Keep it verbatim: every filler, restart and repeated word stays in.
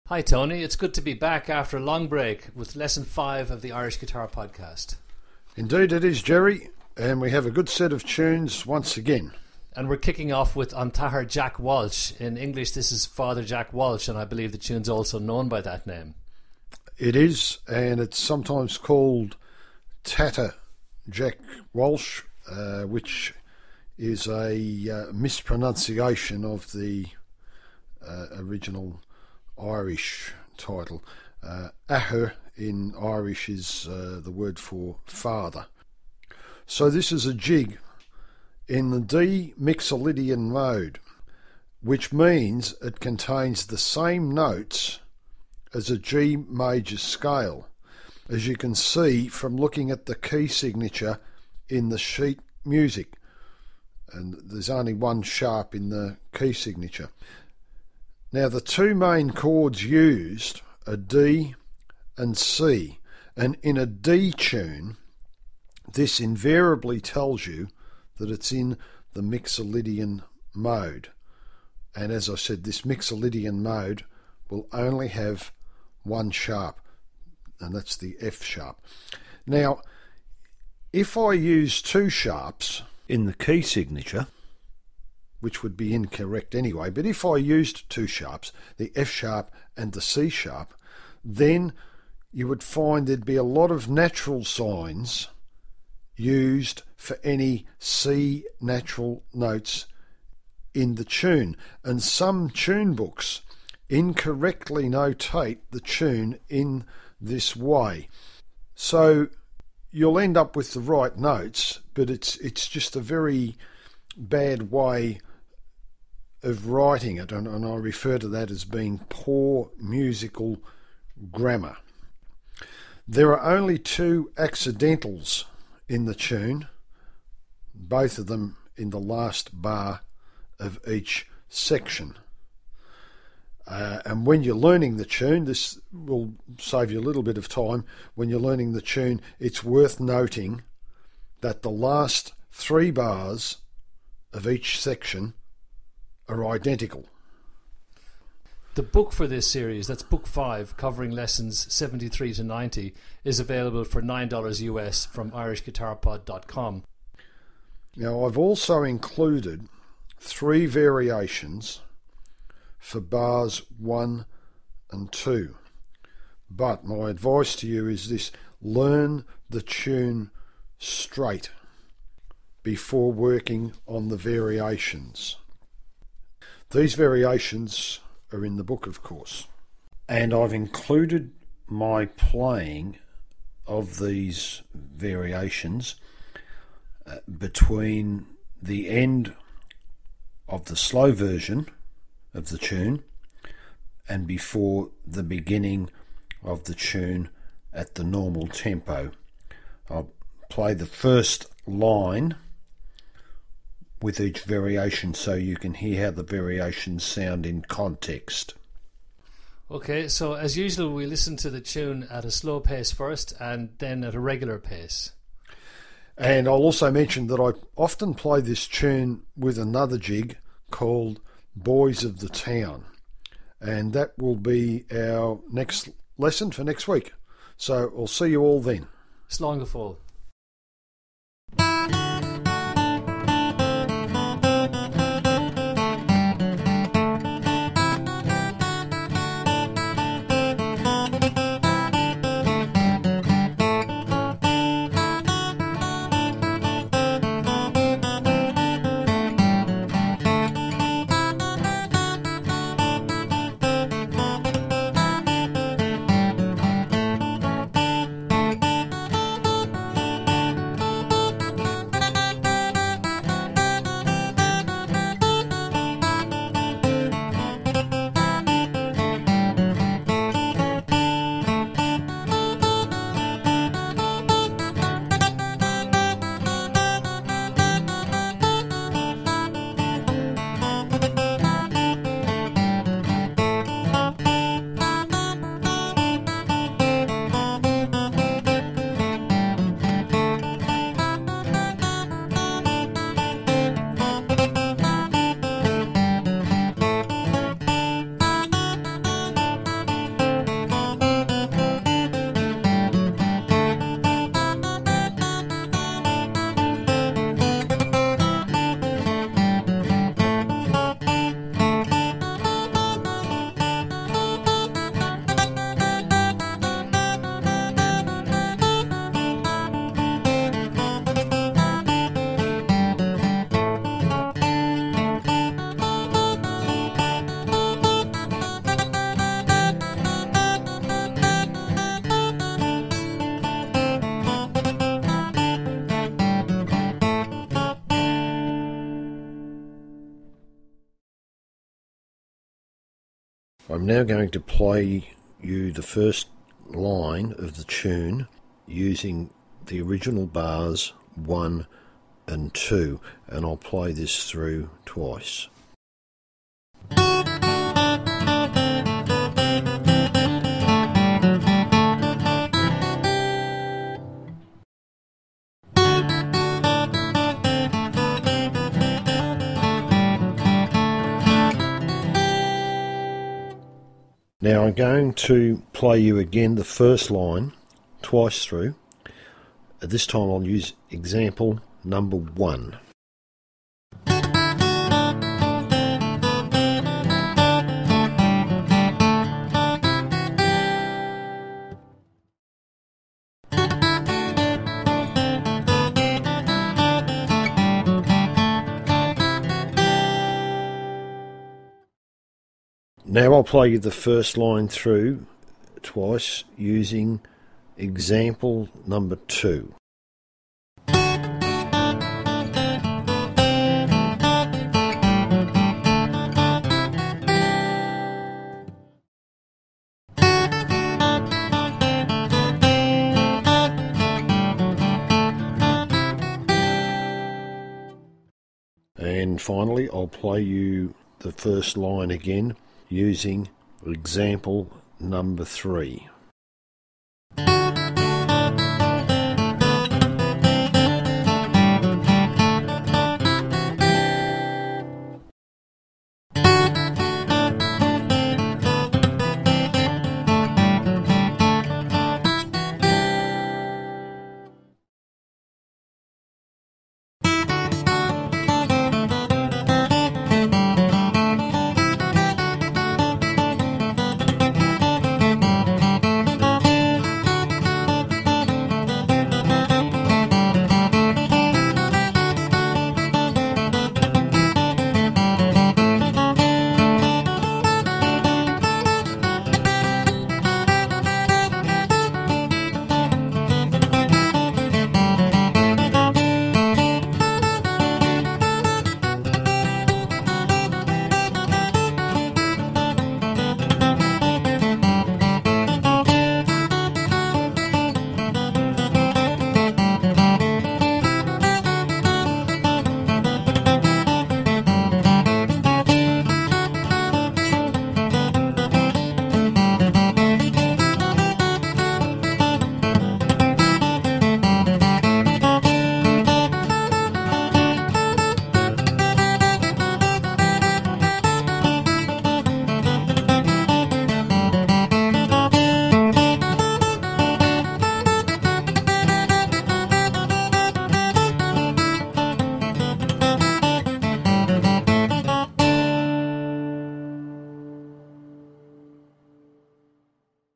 Hi Tony, it's good to be back after a long break with lesson five of the Irish Guitar Podcast. Indeed it is, Jerry, and we have a good set of tunes once again. And we're kicking off with An Tathair Jack Walsh. In English this is Father Jack Walsh, and I believe the tune's also known by that name. It is, and it's sometimes called Tathair Jack Walsh, uh, which is a uh, mispronunciation of the uh, original Irish title. Uh, Ahur in Irish is uh, the word for father. So this is a jig in the D Mixolydian mode, which means it contains the same notes as a G major scale, as you can see from looking at the key signature in the sheet music. And there's only one sharp in the key signature. Now the two main chords used are D and C, and in a D tune this invariably tells you that it's in the Mixolydian mode. And as I said, this Mixolydian mode will only have one sharp, and that's the F sharp. Now if I use two sharps in the key signature, which would be incorrect anyway, but if I used two sharps, the F sharp and the C sharp, then you would find there'd be a lot of natural signs used for any C natural notes in the tune, and some tune books incorrectly notate the tune in this way. So you'll end up with the right notes, but it's it's just a very bad way of writing it, and, and I refer to that as being poor musical grammar. There are only two accidentals in the tune, both of them in the last bar of each section. Uh, and when you're learning the tune, this will save you a little bit of time. When you're learning the tune, it's worth noting that the last three bars of each section are identical. The book for this series, that's book five, covering lessons seventy-three to ninety, is available for nine dollars U S from irish guitar pod dot com. Now I've also included three variations for bars one and two. But my advice to you is this: learn the tune straight before working on the variations. These variations are in the book, of course, and I've included my playing of these variations uh, between the end of the slow version of the tune and before the beginning of the tune at the normal tempo. I'll play the first line with each variation so you can hear how the variations sound in context. Okay, so as usual we listen to the tune at a slow pace first and then at a regular pace. And I'll also mention that I often play this tune with another jig called Boys of the Town, and that will be our next lesson for next week. So I'll see you all then. Slán go fóill. I'm now going to play you the first line of the tune using the original bars one and two, and I'll play this through twice. Now I'm going to play you again the first line twice through. At this time I'll use example number one. Now I'll play you the first line through twice using example number two. And finally I'll play you the first line again using example number three.